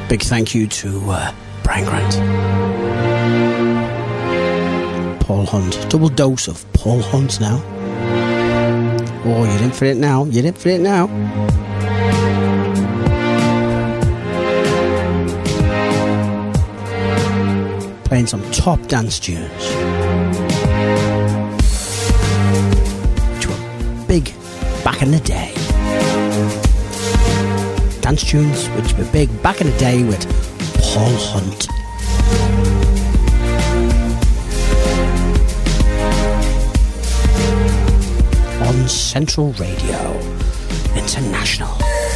Big thank you to Brian Grant. Paul Hunt. Double dose of Paul Hunt now. Oh, you're in for it now. You're in for it now. Playing some top dance tunes, which were big back in the day. Dance tunes which were big back in the day with Paul Hunt. On Central Radio International.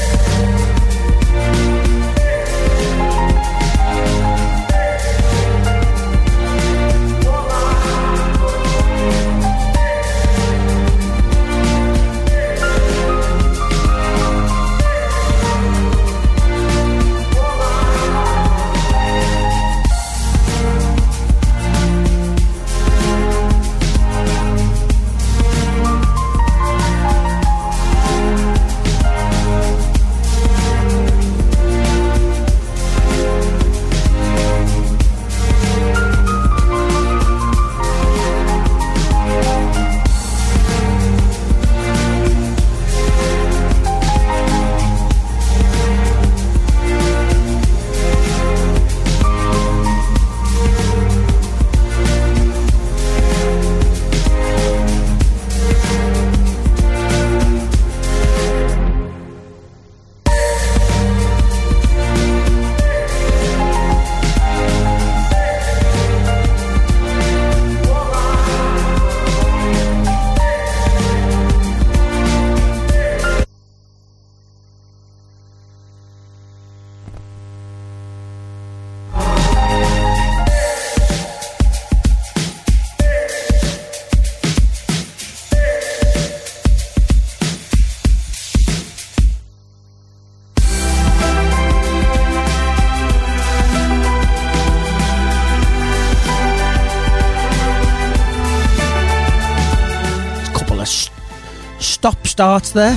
Starts there.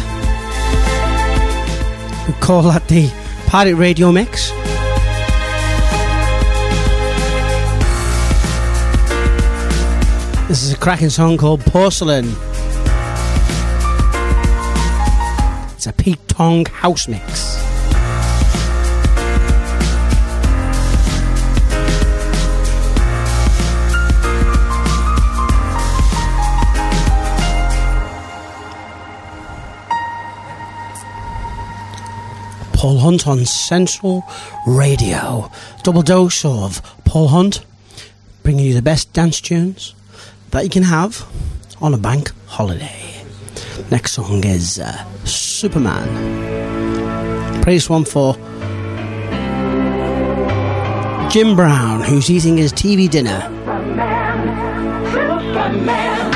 We call that the Pirate Radio Mix. This is a cracking song called Porcelain. It's a Pete Tong house mix. Paul Hunt on Central Radio. Double dose of Paul Hunt, bringing you the best dance tunes that you can have on a bank holiday. Next song is Superman. Play this one for Jim Brown, who's eating his TV dinner. Superman, Superman.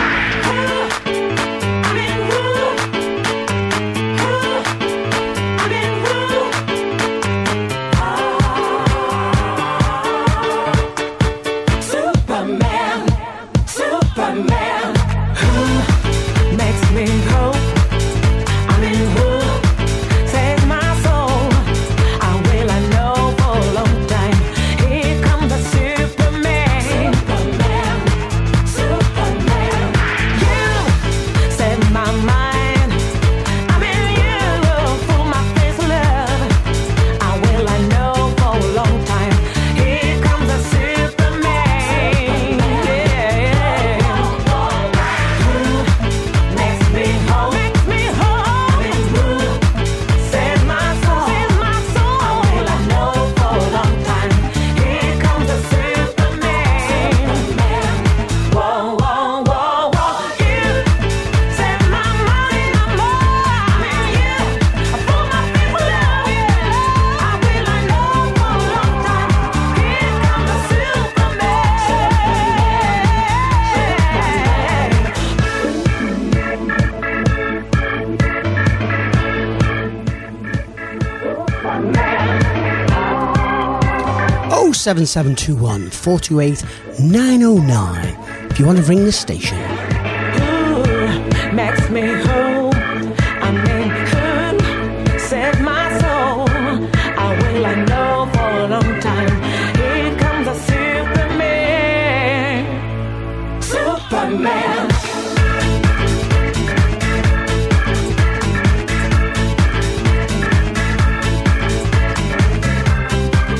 Oh, 7721 428 909 if you want to ring the station. Makes me whole. I mean, set my soul. I will, I know for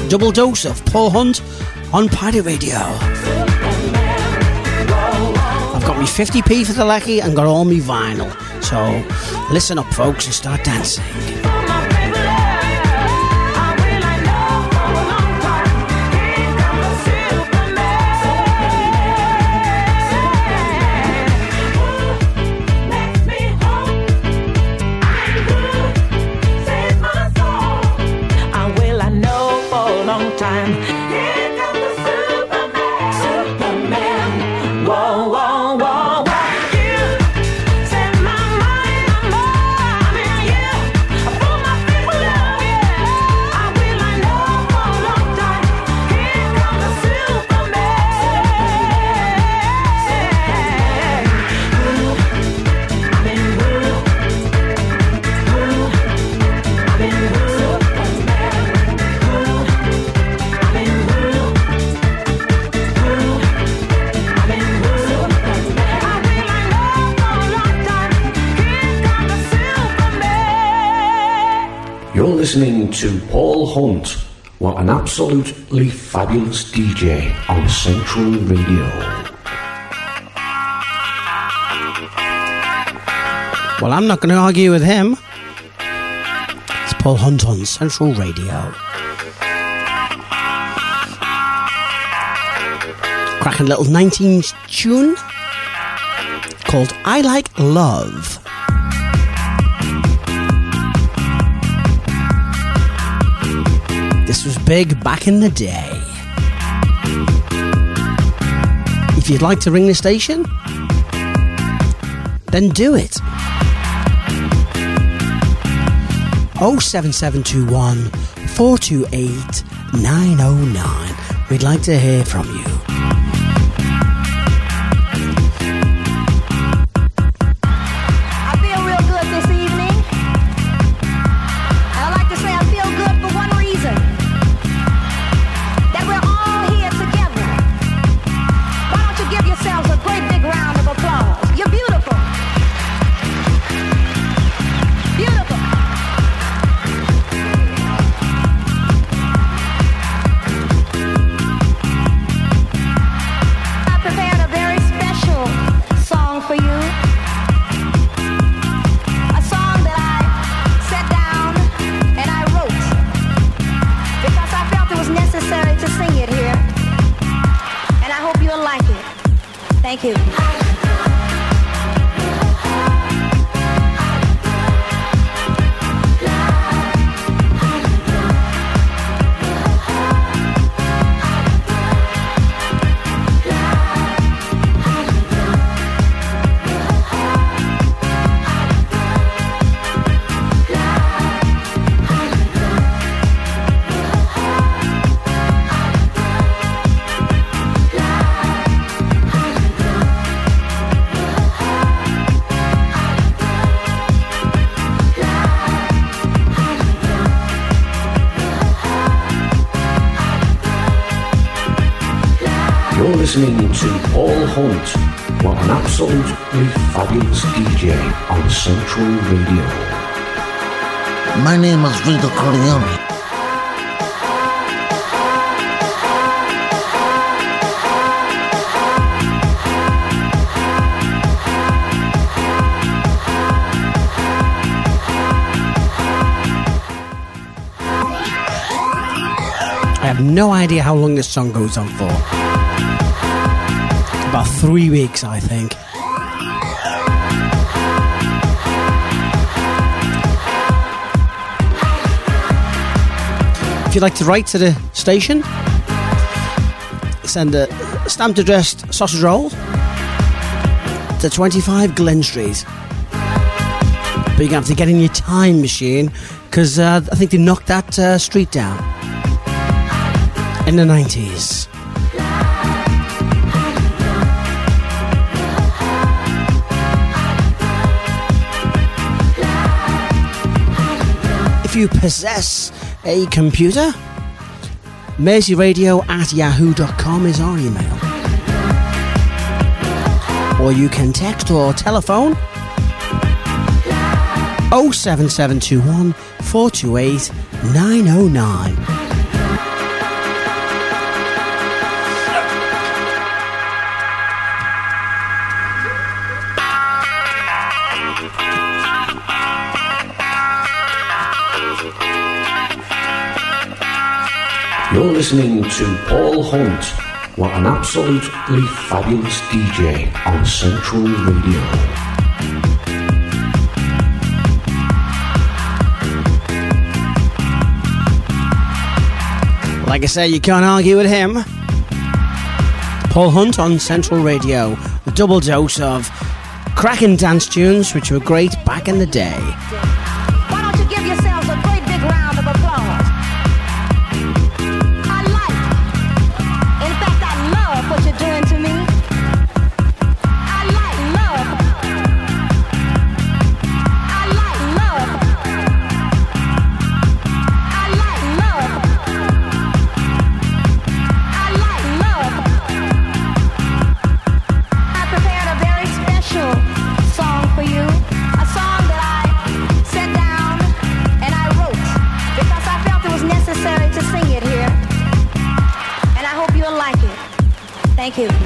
Double dose of Paul Hunt on Pirate Radio. I've got me 50p for the lecky and got all me vinyl. So listen up, folks, and start dancing. Listening to Paul Hunt. What an absolutely fabulous DJ on Central Radio. Well, I'm not going to argue with him. It's Paul Hunt on Central Radio. Cracking little 19s tune called I Like Love. This was big back in the day. If you'd like to ring the station, then do it. 07721 428 909. We'd like to hear from you. Listening to Paul Hunt. What an absolutely fabulous DJ on Central Radio. My name is Vito Corleone. I have no idea how long this song goes on for. About 3 weeks, I think. If you'd like to write to the station, send a stamped addressed sausage roll to 25 Glen Street. But you're going to have to get in your time machine, because I think they knocked that street down in the 90s. If you possess a computer, merseyradio@yahoo.com is our email. Or you can text or telephone 07721 428 909. You're listening to Paul Hunt. What an absolutely fabulous DJ on Central Radio. Like I say, you can't argue with him. Paul Hunt on Central Radio. A double dose of cracking dance tunes which were great back in the day. Why don't you give yourselves a great big round of applause? I like, in fact, I love what you're doing to me. I like love. I like love. I like love. I like love. I prepared a very special song for you. A song that I sat down and I wrote because I felt it was necessary to sing it here. And I hope you'll like it. Thank you.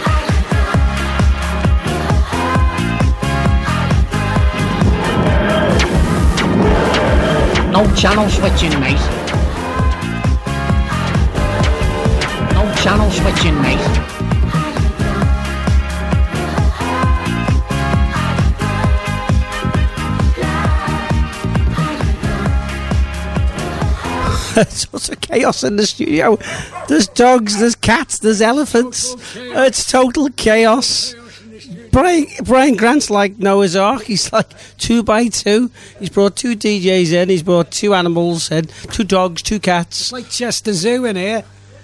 No channel switching, mate. No channel switching, mate. It's also chaos in the studio. There's dogs, there's cats, there's elephants. It's total chaos. Brian Grant's like Noah's Ark. He's like 2 by 2. He's brought 2 DJs in. He's brought 2 animals in. 2 dogs, 2 cats. It's like Chester Zoo in here.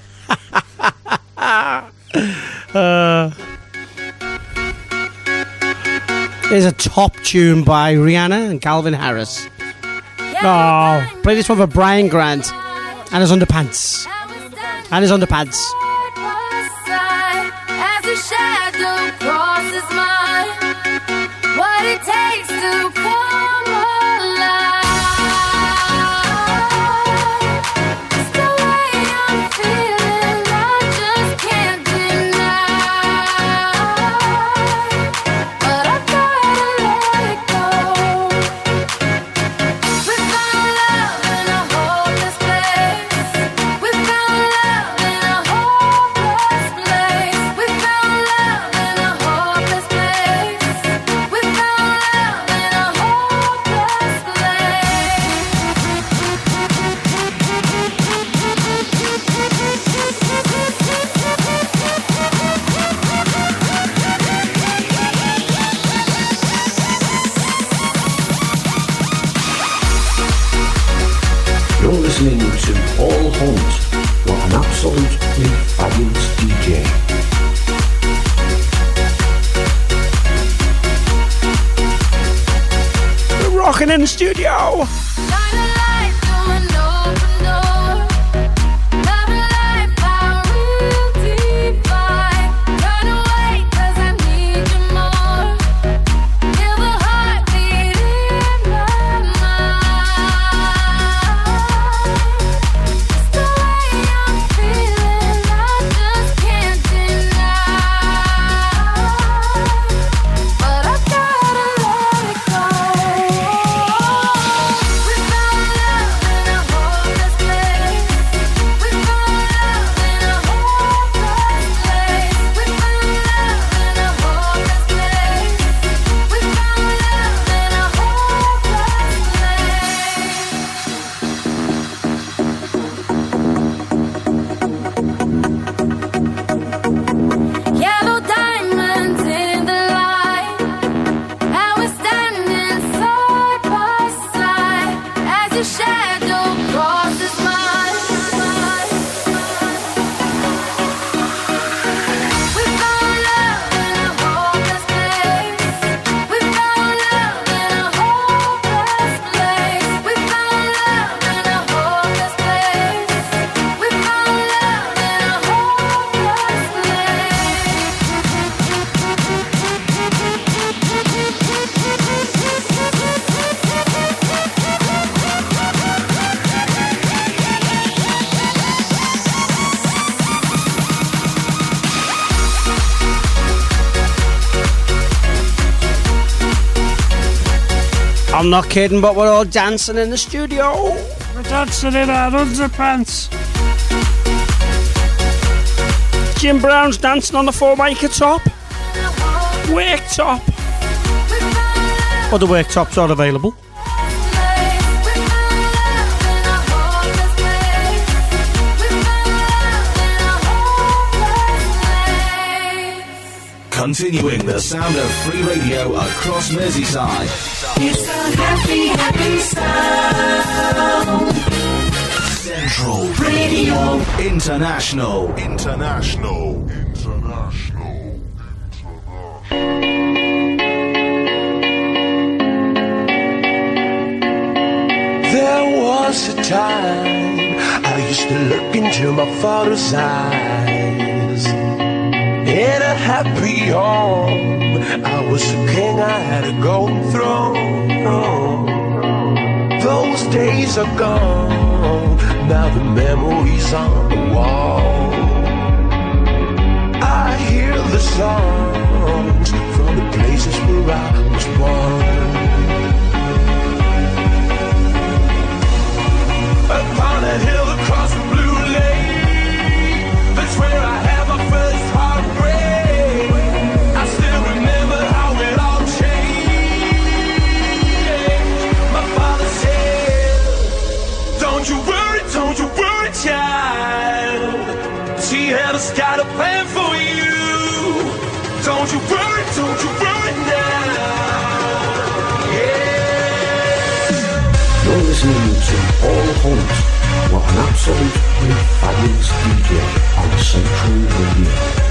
There's a top tune by Rihanna and Calvin Harris. Oh, play this one for Brian Grant and his underpants. And his underpants. As a shadow crosses mine, what it takes to come alive. It's the way I'm feeling, I just can't deny. But I've gotta let it go. We found love in a hopeless place. We found love in a hopeless place. We found love in a hopeless place. We found love in a hopeless You're listening to Paul Hunt. What an absolutely fabulous DJ. We're rocking in the studio. shine a light through an open door. Love and life are real divine. Run away 'cause I need you more. Feel the heartbeat in my mind. It's the way I'm feeling, I just can't deny. But I gotta let it go. We found love in a hopeless place. We found love in a hopeless place. We found love in a hopeless place. We found love in a hopeless place. Yellow diamonds in the light, and we're standing side by side as your shadow crosses mine. We found love in a hopeless place. We found love in a hopeless place. We found love in a hopeless place. We found love in a hopeless I'm not kidding, but we're all dancing in the studio. We're dancing in our underpants. Jim Brown's dancing on the 4-maker top. Worktop. Other worktops are available. Continuing the sound of free radio across Merseyside. It's the happy, happy sound. Central Radio International. There was a time I used to look into my father's eyes. In a happy home, I was a king, I had a golden throne. Those days are gone, now the memories on the wall. I hear the songs from the places where I was born. Upon a hill across the blue lake, that's where I had my first heartbreak. I still remember how it all changed. My father said, don't you worry, child. She has got a plan for you. Don't you worry now. Yeah. You're listening to Paul Hunt. What an absolutely fabulous DJ on Central Radio.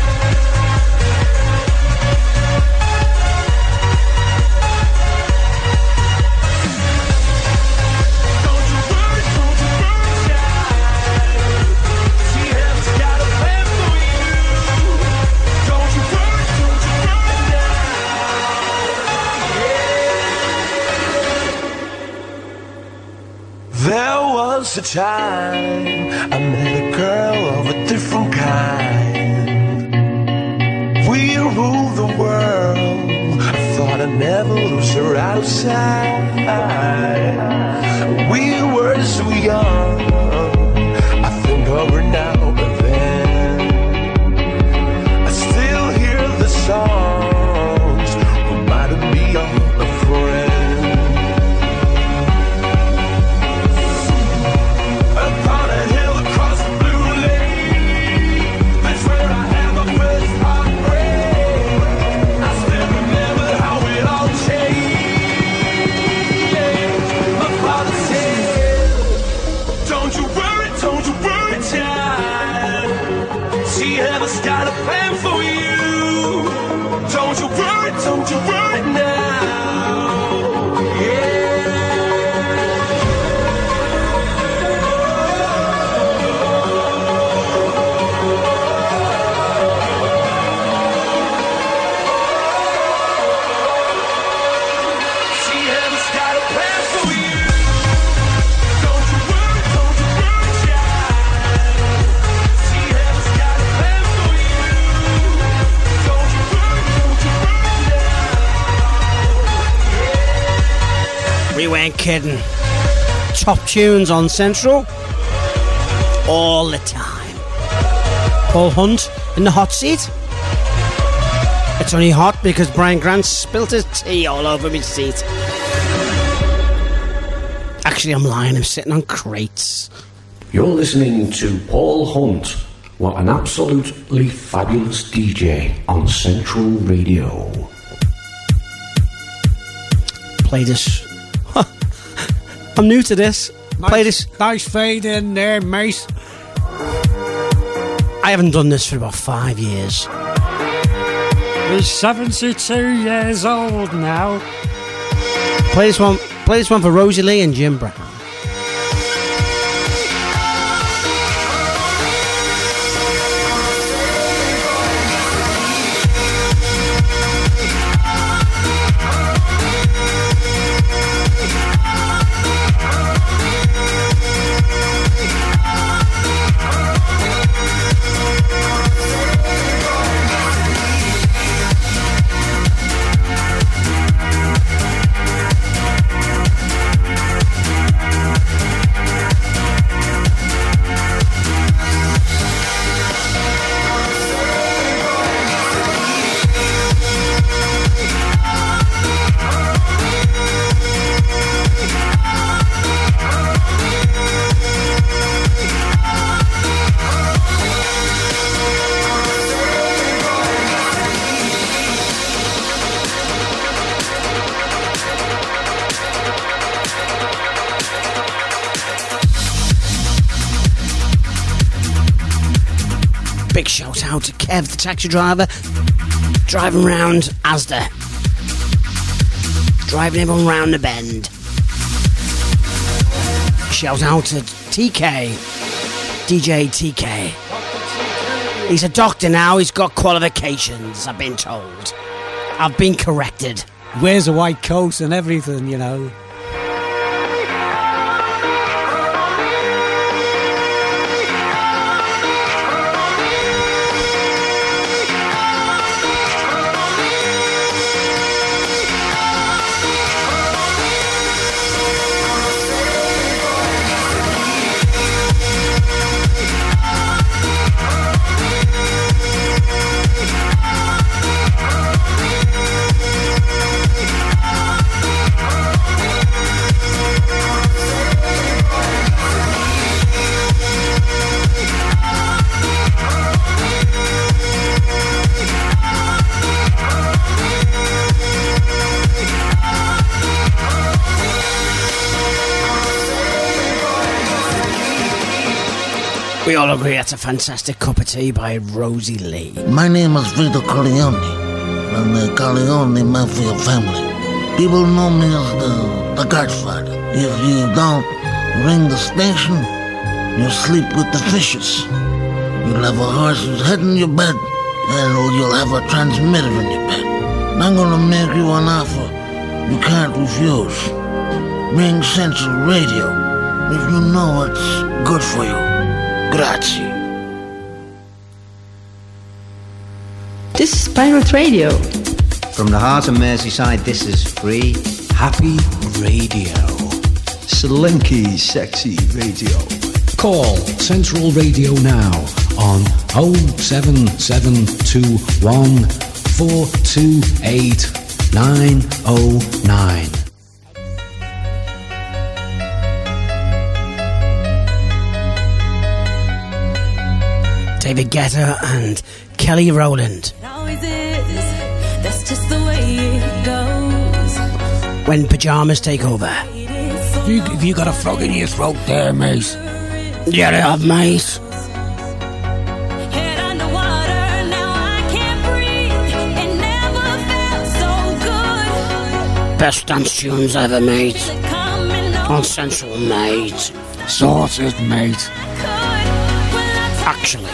There was a time I met a girl of a different kind. We ruled the world. I thought I'd never lose her outside. We were so young. I think of her now and then. I still hear the songs reminding me of a friend. Got a plan for you. Don't you worry now. Yeah. She has got a plan for you. Don't you worry, child. She has got a plan for you. Don't you worry now. We weren't kidding. Top tunes on Central all the time. Paul Hunt in the hot seat. It's only hot because Brian Grant spilt his tea all over my seat. Actually, I'm lying. I'm sitting on crates. You're listening to Paul Hunt. What an absolutely fabulous DJ on Central Radio. Play this. I'm new to this. Play this. Nice fade in there, mate. I haven't done this for about 5 years. He's 72 years old now. Play this one. Play this one for Rosie Lee and Jim Brown. Big shout out to Kev, the taxi driver, driving round Asda, driving everyone round the bend. Shout out to TK, DJ TK. He's a doctor now, he's got qualifications, I've been told. I've been corrected. Wears a white coat and everything, you know. We all agree that's a fantastic cup of tea by Rosie Lee. My name is Vito Corleone, from the Corleone Mafia family. People know me as the Godfather. If you don't ring the station, you'll sleep with the fishes. You'll have a horse's head in your bed, and you'll have a transmitter in your bed. I'm gonna make you an offer you can't refuse. Ring Central Radio if you know what's good for you. Grazie. This is Pirate Radio. From the heart of Merseyside, this is Free Happy Radio. Slinky Sexy Radio. Call Central Radio now on 07721 428 909. David Guetta and Kelly Rowland. Always is. That's just the way it goes. When pajamas take over. Have you got a frog in your throat there, mate? Yeah, I have, mate. Head underwater, now I can't breathe. It never felt so good. Best dance tunes ever, mate. On Central, mate. Sorted, mate. Actually.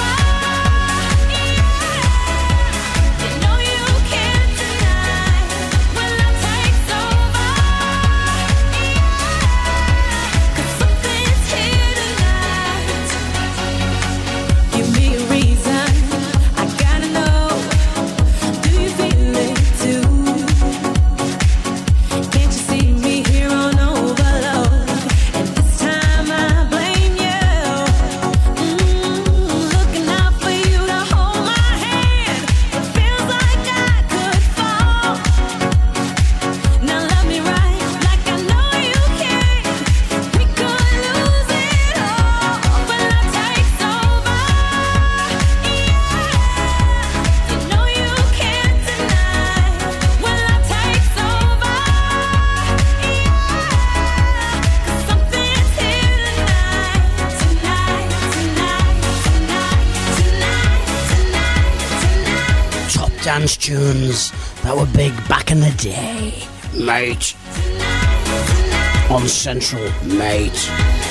Dance tunes that were big back in the day, mate. On Central, mate.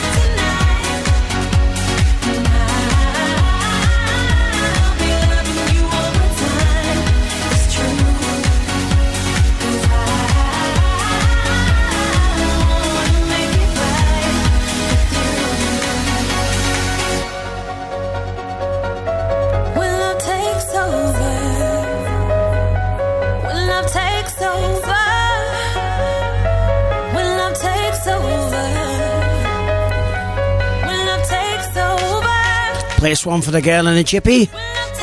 Place one for the girl in the chippy.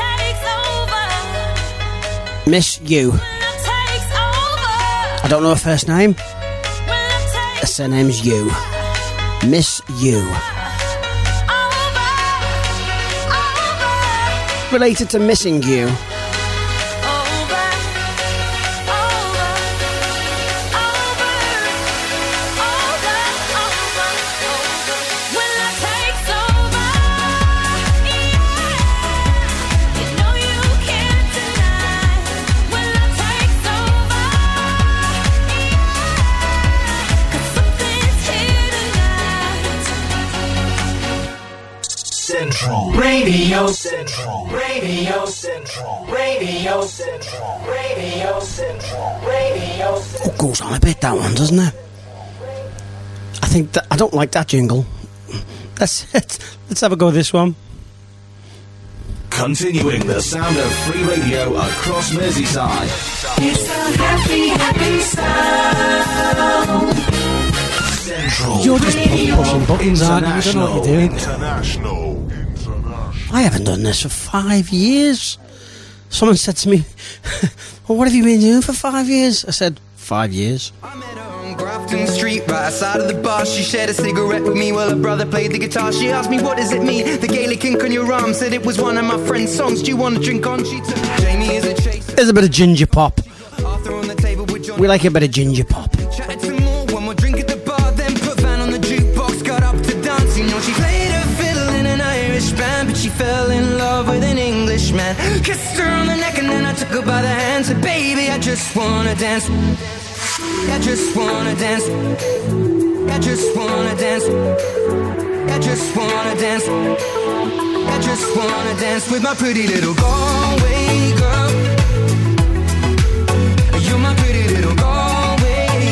Miss You. I don't know her first name. Her surname's You. Miss You. Related to Missing You. Central. Radio Central. Radio Central. Radio Central. Radio Central. Radio Central. Oh, goes on a bit, that one, doesn't it? I think that I don't like that jingle. That's it. Let's have a go with this one. Continuing the sound of free radio across Merseyside. It's the happy, happy sound. Central. You're just pushing buttons, aren't you? You don't know what you're doing. International. I haven't done this for 5 years. Someone said to me, well, what have you been doing for 5 years? I said, 5 years. Grafton Street, right outside of the bar. She shared a cigarette with me while her brother played the guitar. She asked me, what does it mean? The Gaelic ink on your arm. Said it was one of my friend's songs. Do you want to drink on? She took Jamie as a chaser. There's a bit of ginger pop. Arthur on the table with John. We like a bit of ginger pop. Chatted some more, one more drink at the bar. Then put Van on the jukebox, got up to dance. You know, she played her fiddle in an Irish band, but she fell in love with an Englishman. Kissed her on the neck and then I took her by the hand. Said, baby, I just wanna dance. I just wanna dance. I just wanna dance. I just wanna dance. I just wanna dance with my pretty little Galway girl. You're my pretty little Galway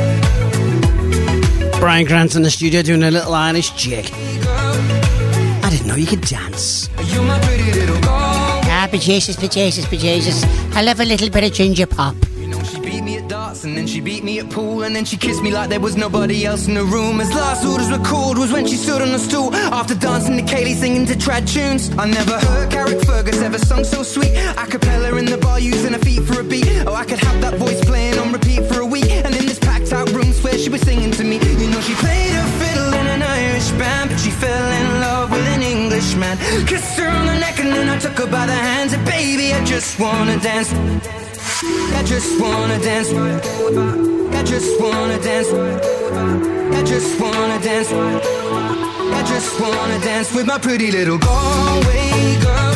girl. Brian Grant in the studio doing a little Irish jig. I didn't know you could dance. You're my pretty little Galway. Ah, bejesus, bejesus, bejesus. I love a little bit of ginger pop. She beat me at darts and then she beat me at pool, and then she kissed me like there was nobody else in the room. As last orders were called was when she stood on the stool after dancing to Kaylee singing to trad tunes. I never heard Carrick Fergus ever sung so sweet. A cappella in the bar using her feet for a beat. Oh, I could have that voice playing on repeat for a week. And in this packed out room swear she was singing to me. You know, she played her fiddle in an Irish band, but she fell in love with an Englishman. Kissed her on the neck and then I took her by the hands. And baby, I just wanna dance. I just wanna dance. I just wanna dance. I just wanna dance. I just wanna dance with my pretty little Galway girl.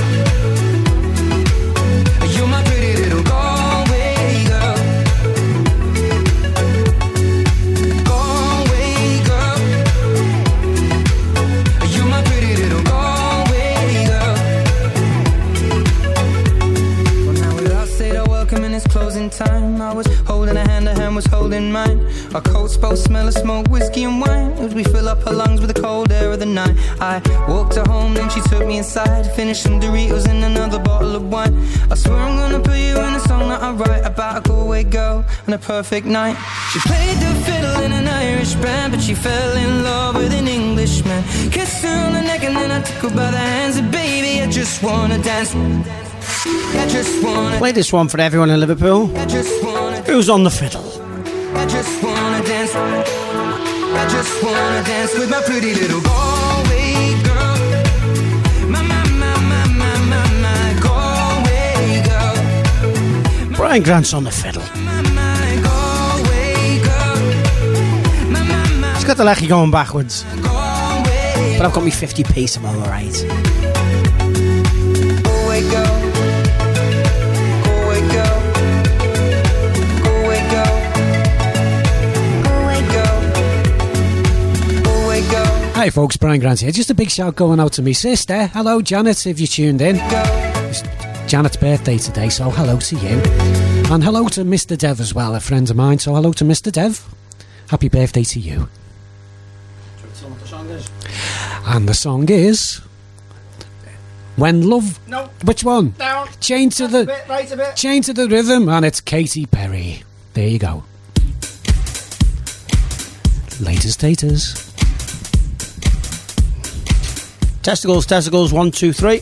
You're my pretty little Galway girl. Galway girl. You're my pretty little Galway girl. Well, now without said I welcome in its closing time. I was holding her hand was holding mine. Our coats both smell of smoke, whiskey and wine, as we fill up her lungs with the cold air of the night. I walked her home, then she took me inside, finished some Doritos and another bottle of wine. I swear I'm gonna put you in a song that I write about a Galway girl and a perfect night. She played the fiddle in an Irish band, but she fell in love with an Englishman. Kissed her on the neck and then I took her by the hands. And baby, I just wanna dance. I just wanna play this one for everyone in Liverpool. Who's on the fiddle? I just wanna dance. I just wanna dance with my pretty little Galway girl. My Galway girl. Brian Grant's on the fiddle. Galway girl. He's got the lecky going backwards, but I've got me 50p, so I'm alright. Galway girl. Hi folks, Brian Grant here. Just a big shout going out to me sister. Hello Janet, if you tuned in. It's Janet's birthday today, so hello to you. And hello to Mr. Dev as well, a friend of mine, so hello to Mr. Dev. Happy birthday to you. And the song is When Love... No. Which one? Down. Chain to the... Right a bit. Chain to the Rhythm, and it's Katy Perry. There you go. Latest taters. Testicles, testicles, 1, 2, 3.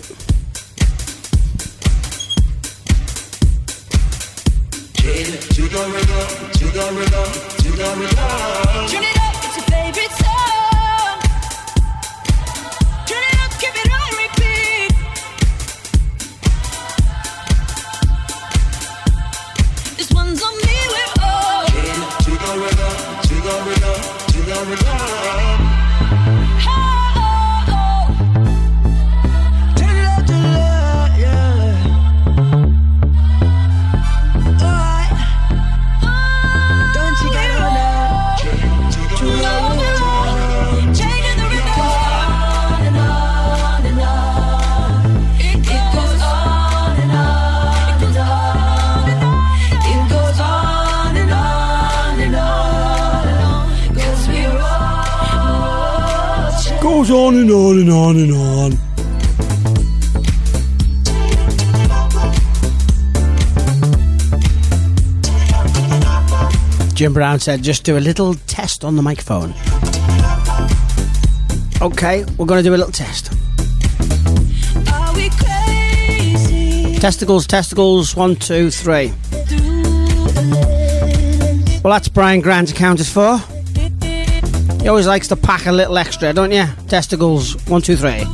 Turn it up, it's your favorite song. Turn it up, keep it on repeat. This one's on me, we're all. To the rhythm, to the rhythm, to the rhythm. Turn it up, Goes on and on and on and on. Jim Brown said, just do a little test on the microphone. Okay, we're going to do a little test. Are we crazy? Testicles, 1, 2, 3. Well, that's Brian Grant accounted for. He always likes to pack a little extra, don't you? Testicles, 1, 2, 3.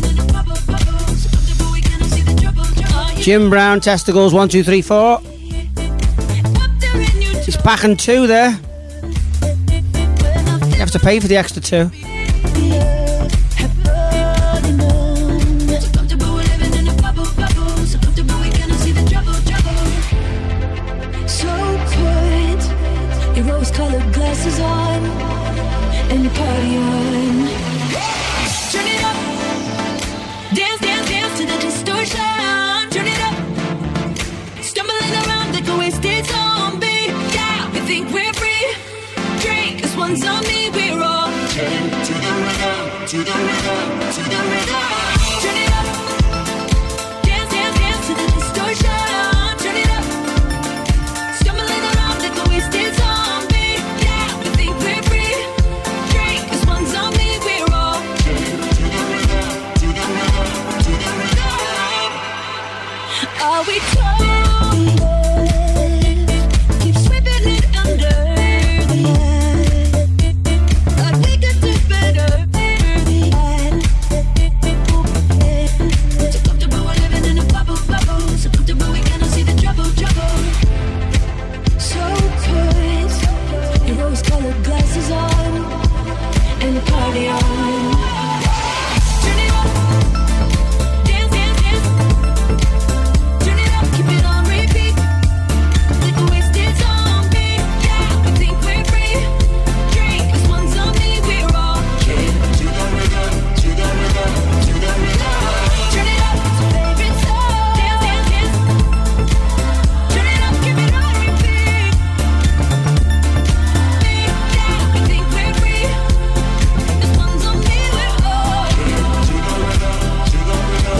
Jim Brown, testicles, 1, 2, 3, 4. He's packing 2 there. You have to pay for the extra 2. So put your rose-colored glasses on and your party on. Turn it up, dance, dance, dance to the distortion. Turn it up, stumbling around like a wasted zombie. Yeah, we think we're free. Drink, this one's on me. We're all turn to the rhythm, to the rhythm, to the rhythm. Turn it up, dance, dance, dance to the distortion. Turn it up, stumbling around like a wasted zombie. Yeah, we think we're free. Drink, this one's on me. We're all turn to the rhythm, to the rhythm, to the rhythm. Are we told? Keep sweeping it under. Like we could do better. So comfortable we're living in a bubble, bubble. So comfortable we cannot see the trouble, trouble. So put your rose-colored glasses on and the party on. Turn it up, dance, dance, dance. Turn it up, keep it on repeat. Like a wasted zombie. Yeah, we think we're free. Drink, this one's on me. We're all to the rhythm, to the rhythm, to the rhythm. Turn it up, it's your favorite song. Dance, dance, dance. Turn it up, keep it on repeat. Yeah, we think we're free. This one's on me. We're all to the rhythm, to the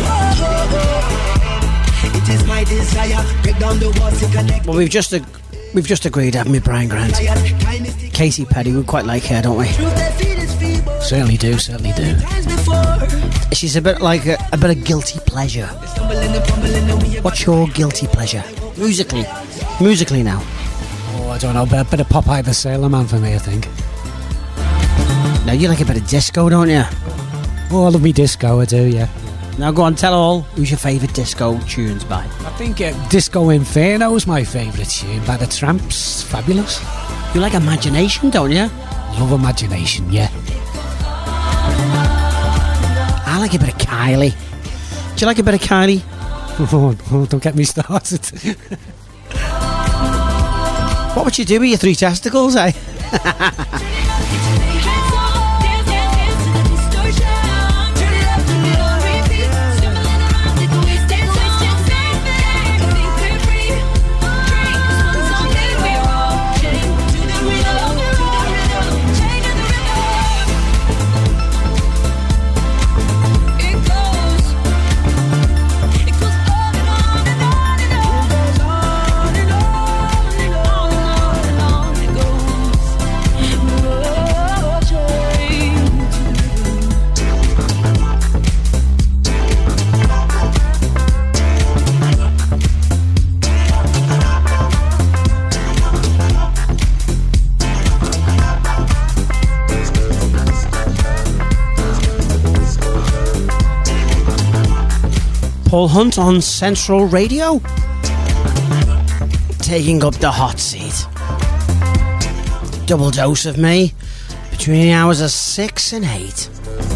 rhythm. It is my desire, break down the walls to connect. Well, we've just agreed, haven't we, Brian Grant? Katy Perry, we quite like her, don't we? Certainly do, certainly do. She's a bit like a bit of guilty pleasure. What's your guilty pleasure? Musically now. Oh, I don't know, but a bit of Popeye the Sailor Man for me, I think. Now, you like a bit of disco, don't you? Oh, I love me disco, I do, yeah. Now go on, tell all who's your favourite disco tunes by. I think Disco Inferno is my favourite tune by the Tramps. Fabulous. You like Imagination, don't you? Love Imagination, yeah. I like a bit of Kylie. Do you like a bit of Kylie? Oh, don't get me started. What would you do with your 3 testicles, eh? Paul Hunt on Central Radio, taking up the hot seat. Double dose of me between the hours of 6 and 8.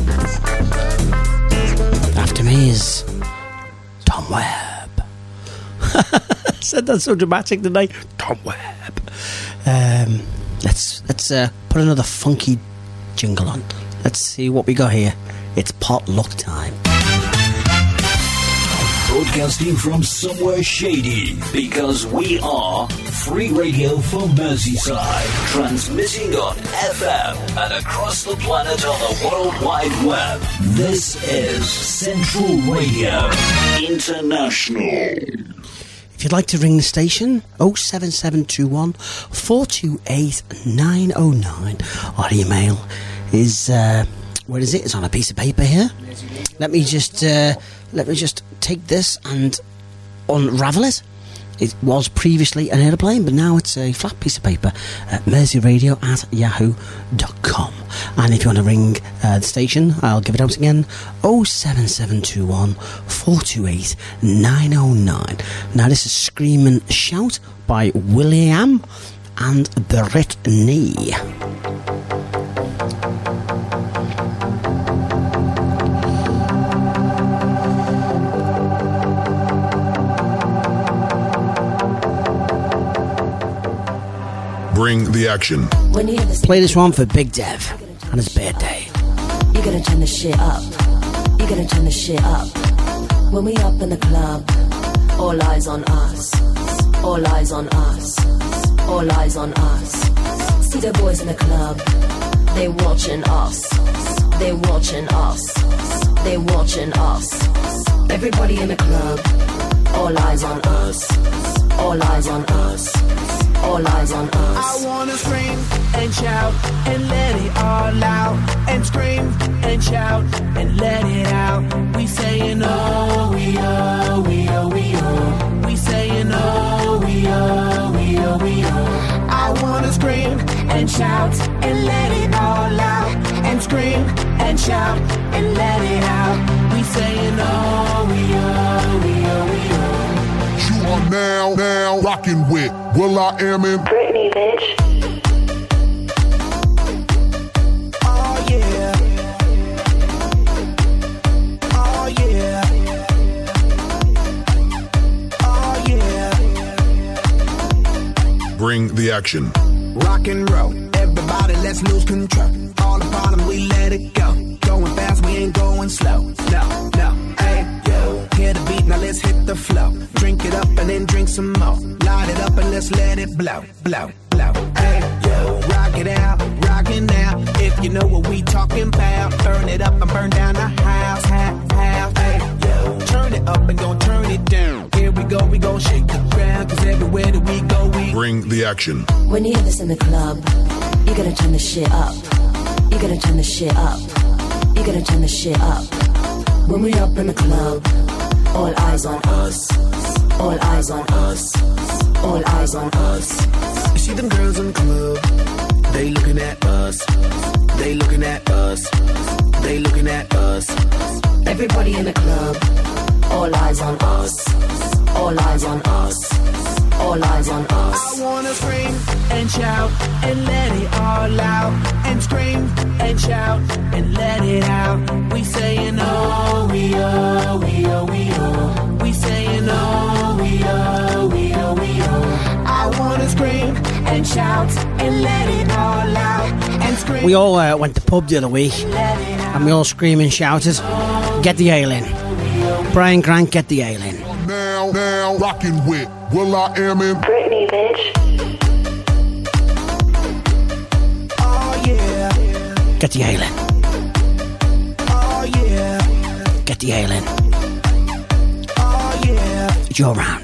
After me is Tom Webb. Said that so dramatic tonight. Tom Webb. Let's put another funky jingle on. Let's see what we got here. It's potluck time. Broadcasting from somewhere shady, because we are Free Radio for Merseyside, transmitting on FM and across the planet on the World Wide Web. This is Central Radio International. If you'd like to ring the station, 07721 428 909. Our email is, where is it? It's on a piece of paper here. Let me just take this and unravel it. It was previously an aeroplane, but now it's a flat piece of paper at merseyradio@yahoo.com. And if you want to ring the station, I'll give it out again, 07721 428 909. Now this is Scream and Shout by William and Brittany. Bring the action. Play this one for Big Dev on his birthday. You gotta turn the shit up. You gotta turn the shit up. When we up in the club, all eyes on us. All eyes on us. All eyes on us. See the boys in the club. They watching us. They watching us. They watching us. Everybody in the club. All eyes on us. All eyes on us. All eyes on us. I wanna scream and shout and let it all out. And scream and shout and let it out. We saying oh, we oh, we oh, we oh. We saying oh, we oh, we oh, we oh. I wanna scream and shout and let it all out. And scream and shout and let it out. We saying oh, we oh, we oh, we oh. You are now rocking with will.i.am in Britney, bitch. Oh yeah. Oh yeah. Oh yeah. Bring the action. Rock and roll. Everybody, let's lose control. All the bottom, we let it go. Going fast, we ain't going slow. No, no, hey, yo. Hear the beat, now let's hit the flow. Drink it up and then drink some more. Light it up and let's let it blow, blow, blow. Hey, yo. Rock it out, rockin' now. If you know what we talking about. Burn it up and burn down the house, house. Hey, yo. Turn it up and gon' turn it down. Here we gon' shake the ground. Cause everywhere that we go, we bring the action. When you hear this in the club, you gotta turn the shit up. You gotta turn the shit up. You gotta turn the shit up. When we up in the club, all eyes on us. All eyes on us. All eyes on us. You see them girls in the club, they looking at us. They looking at us. They looking at us. Everybody in the club, all eyes on us. All eyes on us. All eyes on us. I wanna scream and shout and let it all out. And scream and shout and let it out. We saying oh, we oh, we oh, we oh. We saying oh, we oh, we oh, we oh. I wanna scream and shout and let it all out. And scream. We all went to the pub the other week and we all screamed and shouted, get the ale in. Brian Grant, get the ale in. Now rocking with will.i.am in Britney, bitch. Oh yeah. Get the ale in. Oh yeah. Get the ale in. Oh yeah. It's your round.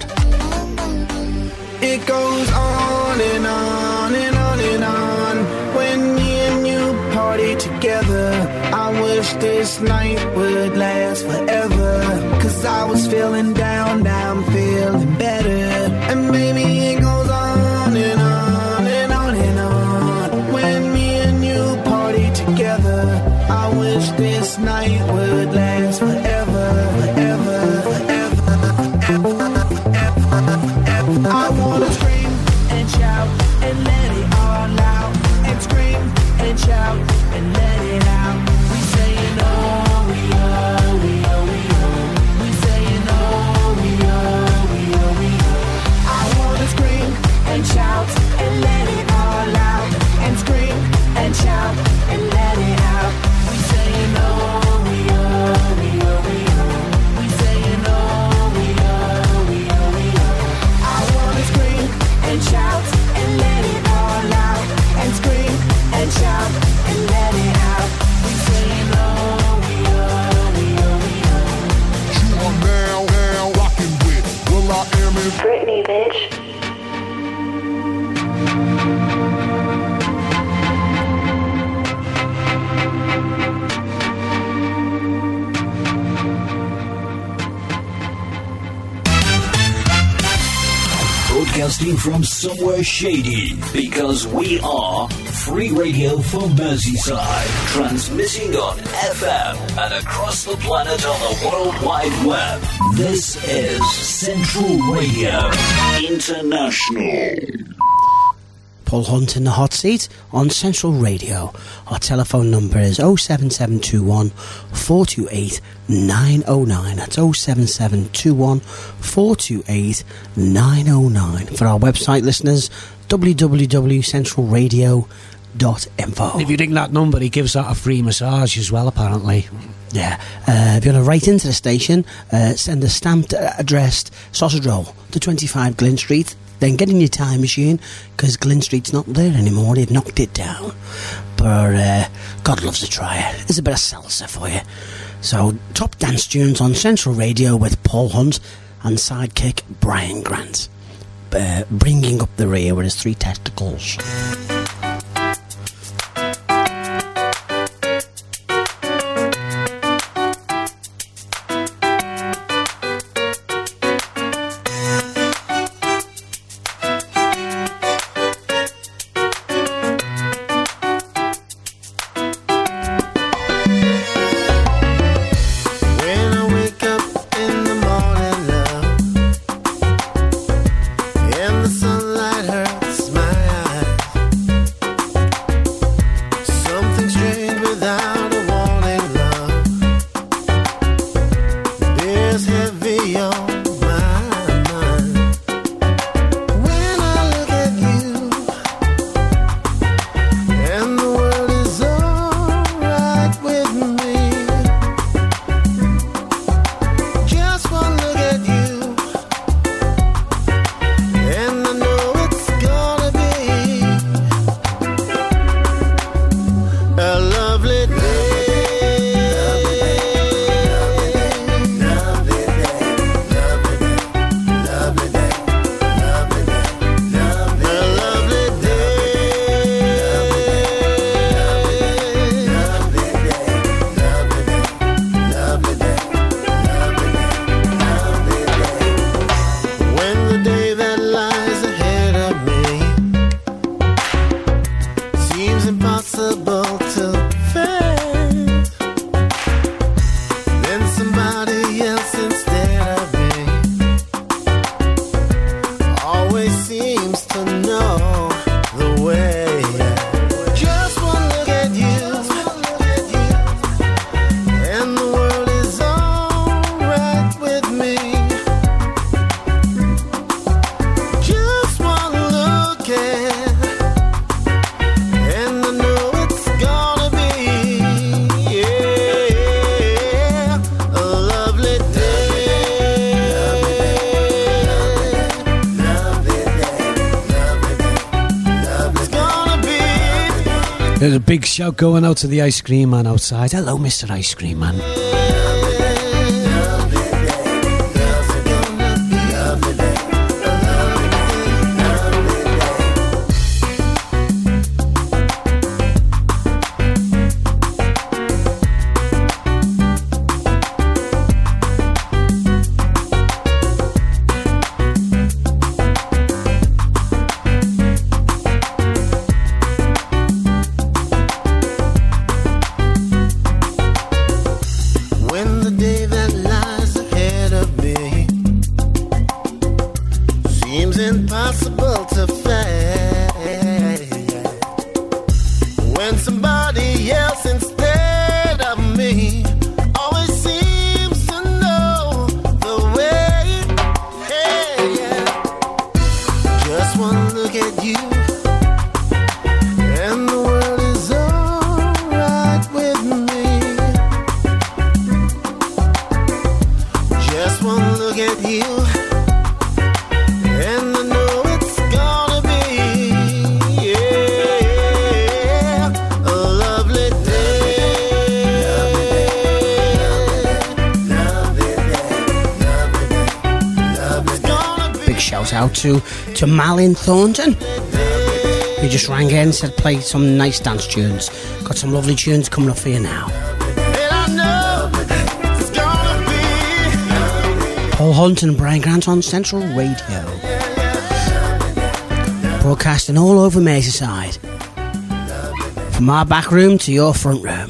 It goes on and on and on and on. When me and you party together, I wish this night would last forever. Cause I was feeling down, now I'm feeling better. And baby, it goes on and on and on and on. When me and you party together, I wish this night would last forever, forever, forever, forever, forever. I wanna scream and shout and let it all out. And scream and shout and let it out. We saying oh, we oh, we oh, we oh. We saying oh, we oh, we oh, we oh. I wanna scream and shout and let it all out. And scream and shout and let it out. We saying oh, we oh, we oh, we oh. We bitch. Broadcasting from somewhere shady, because we are Free Radio for Merseyside, transmitting on FM and across the planet on the World Wide Web. This is Central Radio International. Paul Hunt in the hot seat on Central Radio. Our telephone number is 07721 428 909. That's 07721 428 909. For our website listeners, www.centralradio.info. If you ring that number, he gives out a free massage as well, apparently. Yeah. If you want to write into the station, send a stamped, addressed sausage roll to 25 Glyn Street. Then get in your time machine, because Glyn Street's not there anymore. They've knocked it down. But God loves a trier. There's a bit of salsa for you. So, top dance tunes on Central Radio with Paul Hunt and sidekick Brian Grant. Bringing up the rear with his 3 testicles. There's a big shout going out to the ice cream man outside. Hello, Mr. Ice Cream Man. When shout out to Malin Thornton, who just rang in and said play some nice dance tunes. Got some lovely tunes coming up for you now. Paul Hunt and Brian Grant on Central Radio, broadcasting all over Merseyside, from our back room to your front room.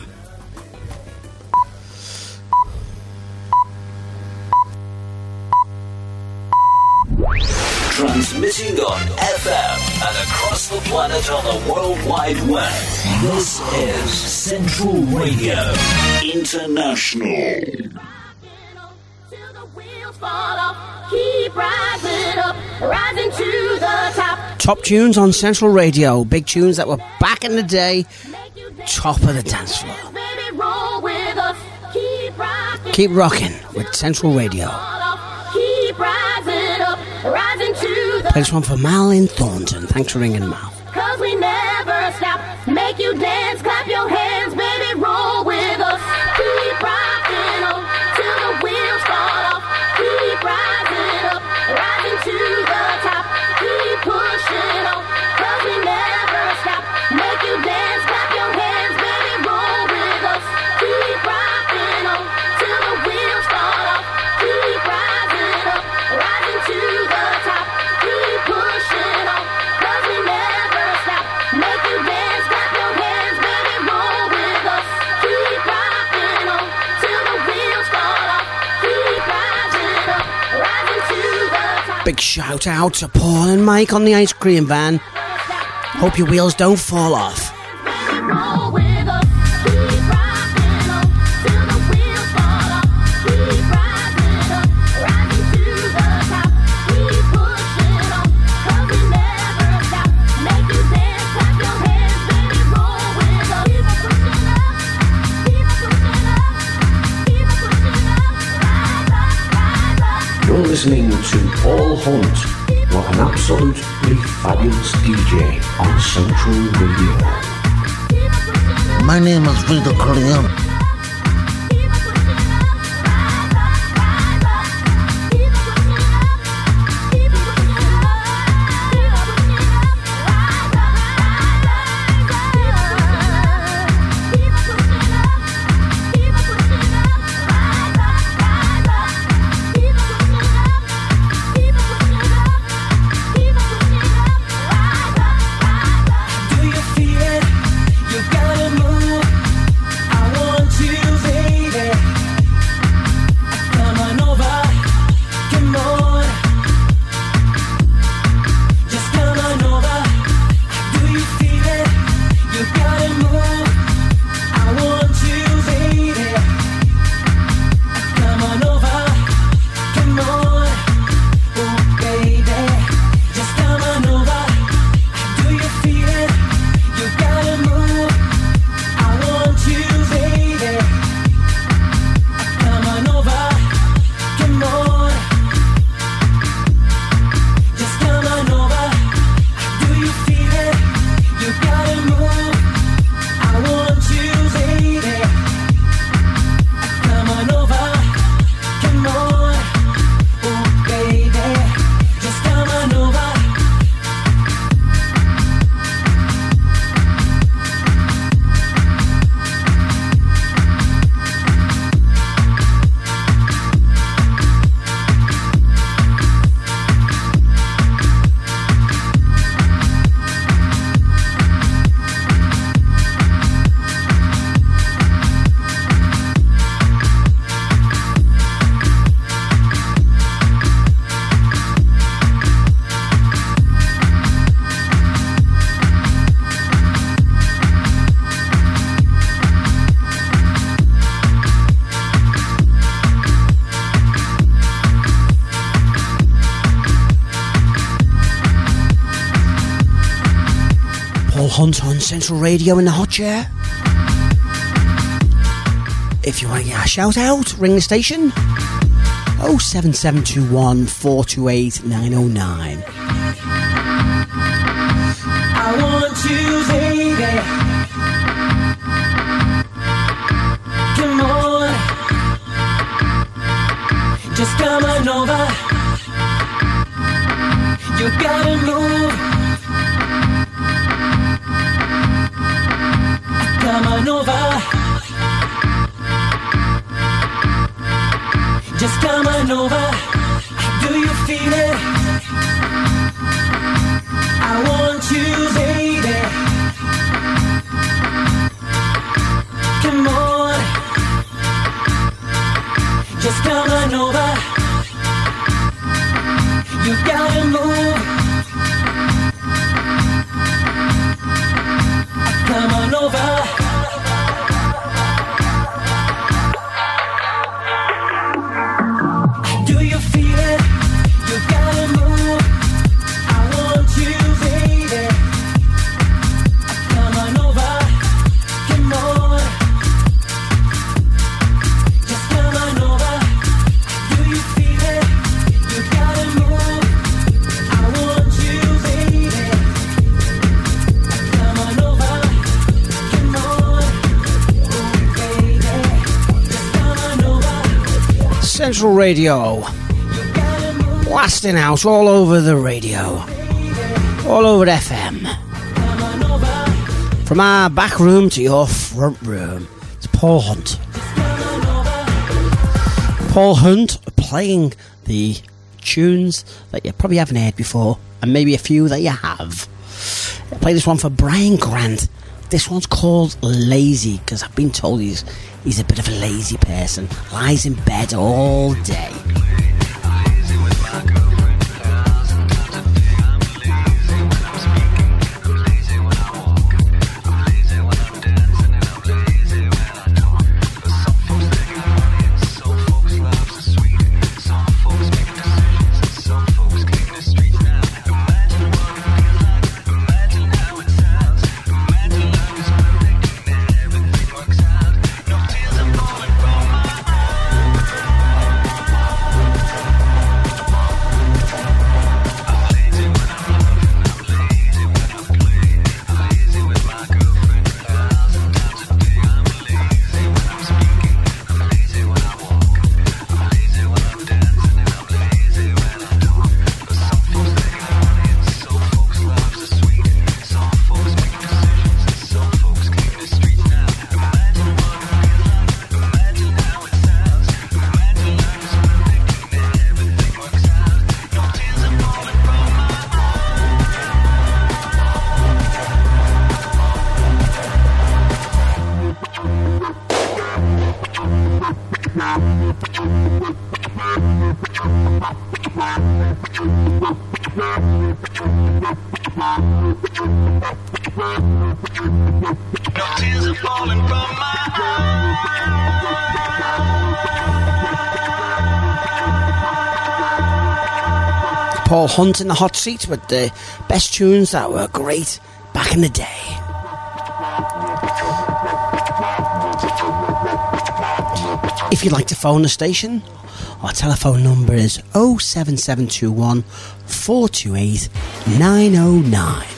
Transmitting on FM and across the planet on the World Wide Web. This is Central Radio International. Keep rising up, rising to the top. Top tunes on Central Radio, big tunes that were back in the day, top of the dance floor. Baby, roll with us. Keep rocking with Central Radio. Keep rising up, rising to the Play this one for Malin Thornton. Thanks for ringing, Mal. Cause we never stop. Make you dance, clap your hands, baby, roll with us. Keep rocking on till the wheels fall off. Keep rising up, rising to the top. Keep pushing on, cause we never stop. Make you dance, clap your hands, baby, roll with us. Keep rocking on till the wheels fall off. Keep rising up, rising to the top. Keep pushing on, cause we never stop. Make you dance, clap your hands, baby, roll with us. Keep rocking on till the wheels fall off. Keep rising up, rising to the top. Big shout out to Paul and Mike on the ice cream van. Hope your wheels don't fall off. Roll with us. Keep rocking on till the wheels fall off. Keep rising up, rising to the top. Keep pushing on, cause we never stop. Make you dance, clap your hands, baby, roll with us. Keep pushing up, keep pushing up, keep pushing up. Rise up, rise up. You're listening to Paul Hunt. What an absolutely fabulous DJ on Central Radio. My name is Vito Corleone. Do you feel it? You gotta move. I want you, baby. Come on over, come on. Just come on over. Do you feel it? You gotta move. I want you, baby. Come on over, come on. Oh, baby, just come on over. Do you feel it? You gotta move. I want you, baby. Come on over, come on. Just come on over. Do you feel it? You gotta move. I want you, baby. Come on over, come on. Oh, baby, just come on over. Paul Hunt on Central Radio in the hot chair. If you want to get a shout out, ring the station 07721 428 909. I want you, baby. Come on. Just come on over. You gotta move. Come on over. Just come on over. Do you feel it? I want you, baby. Come on. Just come on over. You gotta move. Come on over. Do you feel it? You gotta move. I want you, baby. Come on over. Come on. Just come on over. Do you feel it? You gotta move. I want you, baby. Come on over. Come on. Oh, baby. Just come on over. Central Radio. Blasting out all over the radio. All over FM. From our back room to your front room. It's Paul Hunt. Paul Hunt playing the tunes that you probably haven't heard before, and maybe a few that you have. I play this one for Brian Grant. This one's called Lazy, because I've been told he's a bit of a lazy person. Lies in bed all day. Paul Hunt in the hot seat with the best tunes that were great back in the day. If you'd like to phone the station, our telephone number is 07721 428 909.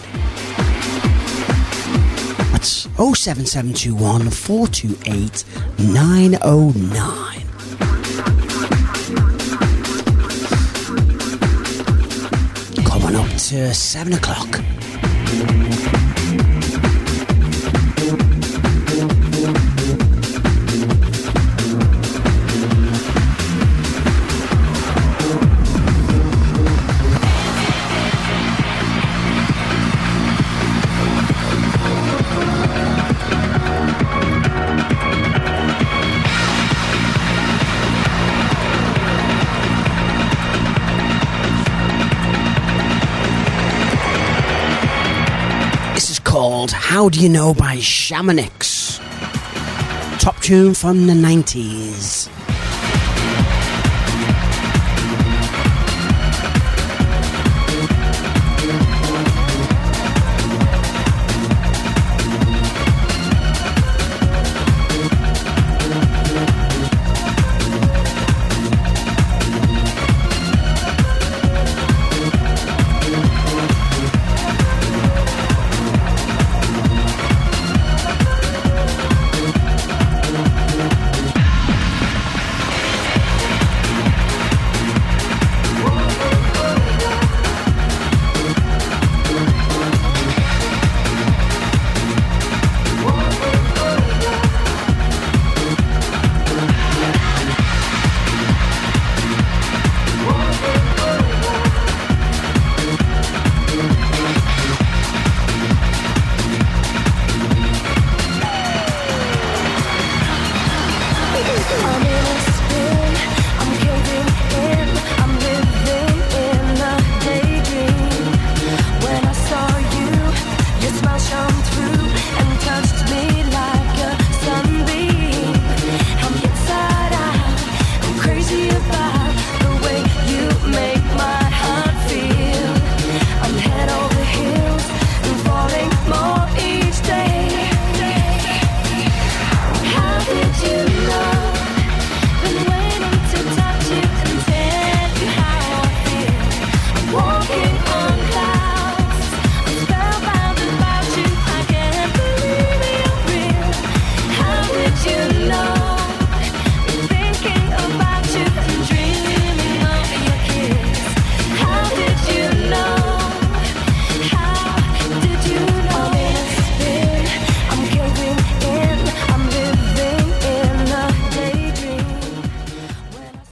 That's 07721 428 909. Coming up to 7 o'clock. Called How Do You Know by Shamanix. Top tune from the 90s.